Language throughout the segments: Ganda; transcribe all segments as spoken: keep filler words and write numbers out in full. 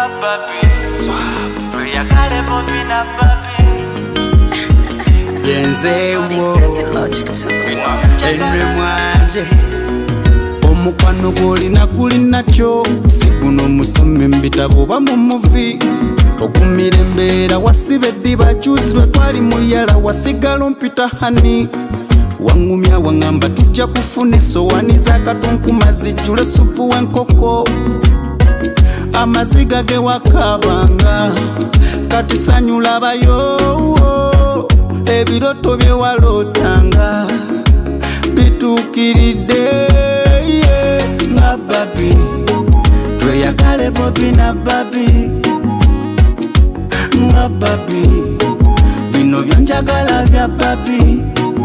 baby. Tuyagale Bobby na baby. Yenze wo Henry Mwanje omukwano gwolina guli nakyo siguno musome mbitabo ba mu movie okumira embeera wasiba eddiba juzi lwe twali muyala wasigala mpita hani wangumya wangamba tujja kufuna esowani z'akatunku zijjule supu w'enkoko amaziga ge wakabanga kati sanyula bayo ebiroto bye walotanga bituukiridde nga babi tweyagale Bobby na babi nga babi bino byanjagala bya babi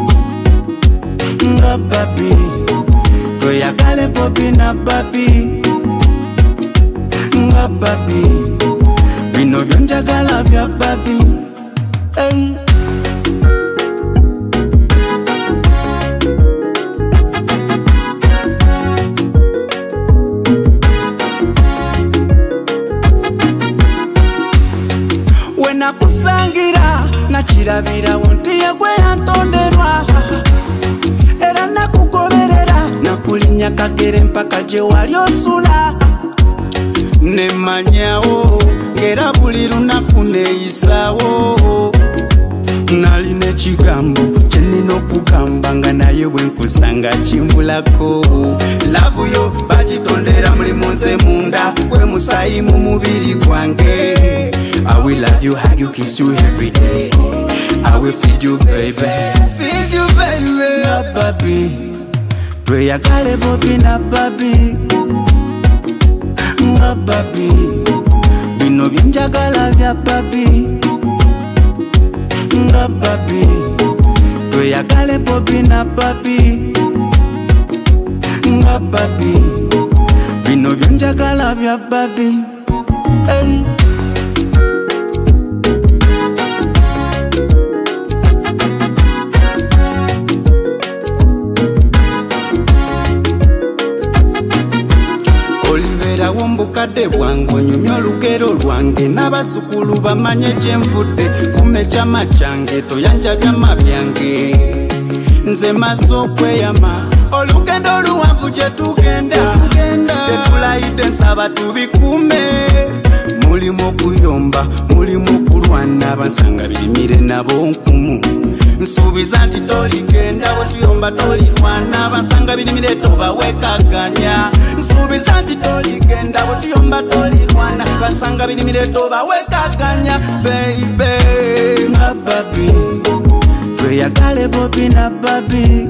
nga babi tweyagale Bobby na babi nga babi bino byanjagala bya babi hey. Nakusangira nakirabira wontiye gwe yantonderwa era nakugoberera nakulinya kagere mpaka je wali osula nemanyawo ngera buli lunaku neeyisawo naline ekigambo kyenina okugamba nga naye bwe nkusanga kimbulako lavu yo bagitondera mulimu nze munda gwe musayi mu mubiri gwange. I will love you, hug you, kiss you every day. I will feed you, baby. Feed you, baby. Na babi, tweyagale Bobby na babi. Na babi, bino byanjagala bya babi. Na babi, tweyagale Bobby na babi. Na babi, bino byanjagala bya babi. Hey. Wombukadde bwangu onyumya olugero lwange n'abasukulu bamanye gye nvudde kumekyama kyange toyanja byama byange nze maze okweyama olugendo oluwanvu gye tugenda tetulayidde nsaba tubikume mulimu okuyomba mulimu okulwana abansanga birimire nabo nkumu nsuubiza nti toligenda bwe tuyomba tolirwana abansanga birimire tobawekaganya nsuubiza nti toligenda bwe tuyomba tolirwana basanga birimire tobawekaganya baby nga babi tweyagale Bobby na babi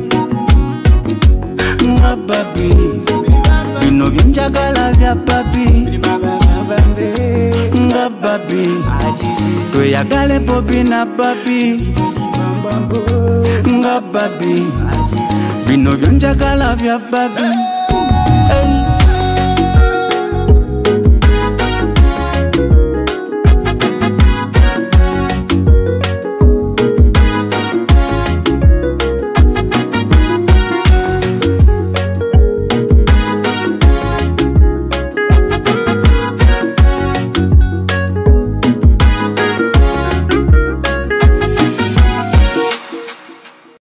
nga babi bino byanjagala bya babi nga babi tweyagale Bobby na babi nga babi bino byanjagala bya babi.